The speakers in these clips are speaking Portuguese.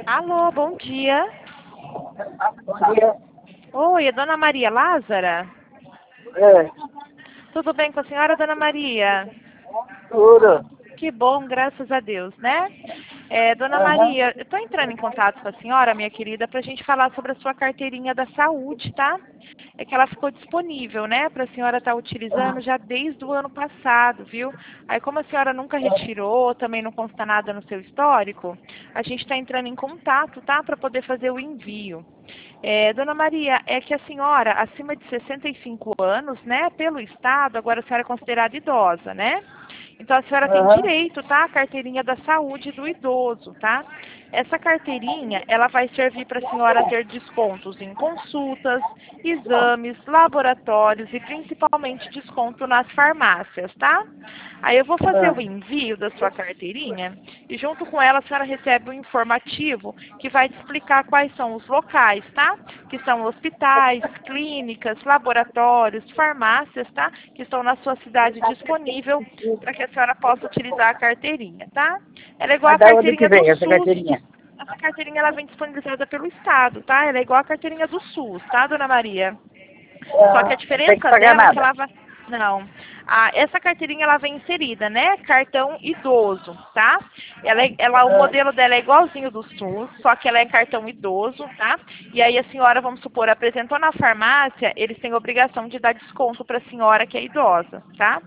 Alô, bom dia. Bom dia. Oi, é Dona Maria Lázara? É, Tudo bem com a senhora, Dona Maria? tudo. Que bom, graças a Deus, né? Dona Aham. Maria, eu estou entrando em contato com a senhora, minha querida, para a gente falar sobre a sua carteirinha da saúde, tá? É que ela ficou disponível, né, para a senhora estar utilizando já desde o ano passado, viu? Aí, como a senhora nunca retirou, também não consta nada no seu histórico, a gente está entrando em contato, tá, para poder fazer o envio. Dona Maria, é que a senhora, acima de 65 anos, né, pelo Estado, agora a senhora é considerada idosa, né? Então a senhora tem Aham. direito, tá? A carteirinha da saúde do idoso, tá? Essa carteirinha, ela vai servir para a senhora ter descontos em consultas, exames, laboratórios e principalmente desconto nas farmácias, tá? Aí eu vou fazer o Ah. envio da sua carteirinha e junto com ela a senhora recebe um informativo que vai te explicar quais são os locais, tá? Que são hospitais, clínicas, laboratórios, farmácias, tá? Que estão na sua cidade disponível para que a senhora possa utilizar a carteirinha, tá? Ela é igual Mas a da onde que carteirinha do vem essa SUS. carteirinha? Essa carteirinha ela vem disponibilizada pelo Estado, tá? Ela é igual a carteirinha do SUS, tá, Dona Maria? Só que a Não tem que diferença pagar dela é que nada. ela vai... Não. Essa carteirinha ela vem inserida, né? Cartão idoso, tá? O Ah. modelo dela é igualzinho do SUS, só que ela é cartão idoso, tá? E aí a senhora, vamos supor, apresentou na farmácia, eles têm obrigação de dar desconto para a senhora que é idosa, tá?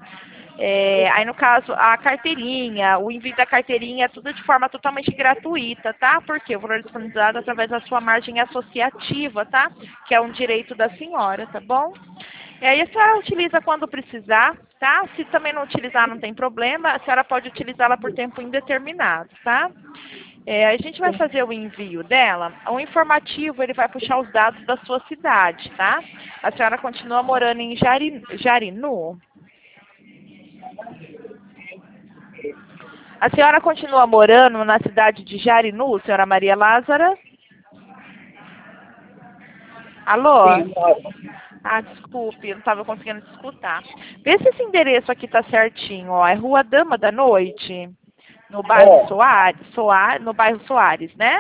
Aí no caso, a carteirinha, o envio da carteirinha é tudo de forma totalmente gratuita, tá? Porque o valor é disponibilizado através da sua margem associativa, tá? Que é um direito da senhora, tá bom? E aí a senhora utiliza quando precisar, tá? Se também não utilizar, não tem problema, a senhora pode utilizá-la por tempo indeterminado, tá? A gente vai fazer o envio dela. O informativo, ele vai puxar os dados da sua cidade, tá? A senhora continua morando em Jarinu? A senhora continua morando na cidade de Jarinu, senhora Maria Lázara? Alô? Sim, moro. Desculpe, eu não estava conseguindo te escutar. Vê se esse endereço aqui tá certinho, ó. É Rua Dama da Noite, no bairro É. No bairro Soares, né?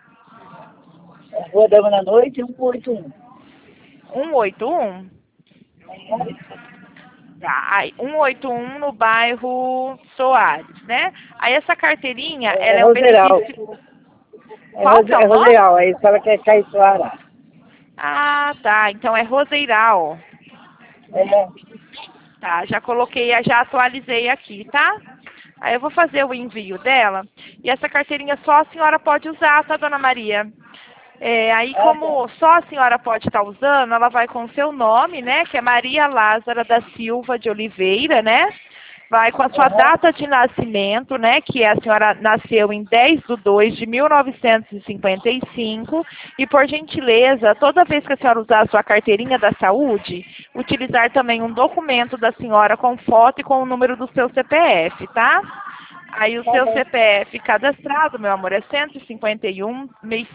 Rua Dama da Noite, 181. 181? Tá, aí, 181 no bairro Soares, né? Aí essa carteirinha, ela É é um Roseral. benefício... Qual que é o É nome? Roseral. Aí se ela quer Caiçara. Tá. Então é Roseiral. É. Tá, já coloquei, já atualizei aqui, tá? Aí eu vou fazer o envio dela. E essa carteirinha só a senhora pode usar, tá, Dona Maria? Aí Ah, tá. como só a senhora pode estar usando, ela vai com o seu nome, né? Que é Maria Lázara da Silva de Oliveira, né? Vai com a sua Aham. data de nascimento, né? Que a senhora nasceu em 10/2 de 1955. E, por gentileza, toda vez que a senhora usar a sua carteirinha da saúde, utilizar também um documento da senhora com foto e com o número do seu CPF, tá? Aí o Tá seu bom. CPF cadastrado, meu amor, é 151,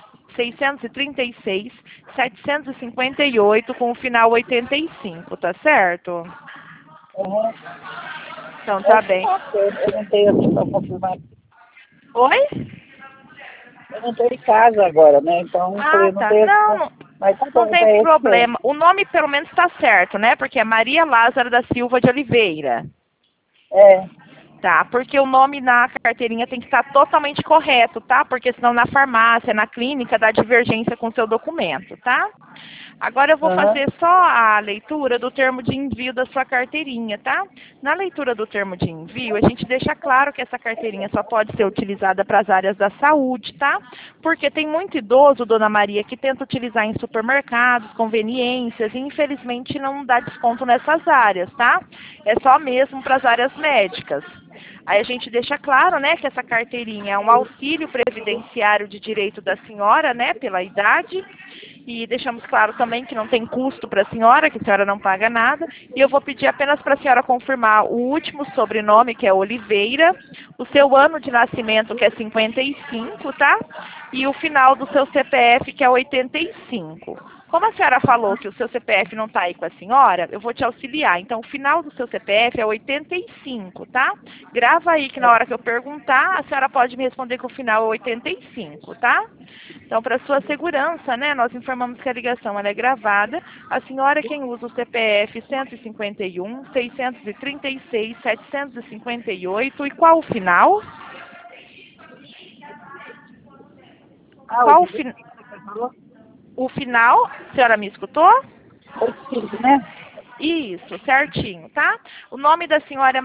636, 758 com o final 85, tá certo? Aham. Então É tá que bem. tá, eu não tenho assim pra confirmar. Oi? Eu não estou em casa agora, né? Então, eu não Tá. tenho assim. Não, Mas tá não bom, tem tá esse mesmo. problema. O nome pelo menos está certo, né? Porque é Maria Lázara da Silva de Oliveira. É. Tá, porque o nome na carteirinha tem que estar totalmente correto, tá? Porque senão na farmácia, na clínica, dá divergência com o seu documento, tá? Agora eu vou Aham. fazer só a leitura do termo de envio da sua carteirinha, tá? Na leitura do termo de envio, a gente deixa claro que essa carteirinha só pode ser utilizada para as áreas da saúde, tá? Porque tem muito idoso, Dona Maria, que tenta utilizar em supermercados, conveniências, e infelizmente não dá desconto nessas áreas, tá? É só mesmo para as áreas médicas. Aí a gente deixa claro, né, que essa carteirinha é um auxílio previdenciário de direito da senhora, né, pela idade. E deixamos claro também que não tem custo para a senhora, que a senhora não paga nada. E eu vou pedir apenas para a senhora confirmar o último sobrenome, que é Oliveira, o seu ano de nascimento, que é 55, tá? E o final do seu CPF, que é 85. Como a senhora falou que o seu CPF não está aí com a senhora, eu vou te auxiliar. Então, o final do seu CPF é 85, tá? Grava aí que na hora que eu perguntar, a senhora pode me responder que o final é 85, tá? Então, para sua segurança, né, nós informamos que a ligação ela é gravada. A senhora é quem usa o CPF 151, 636, 758 e qual o final? Qual o final? A senhora me escutou? 85, né? Isso, certinho, tá? O nome da senhora é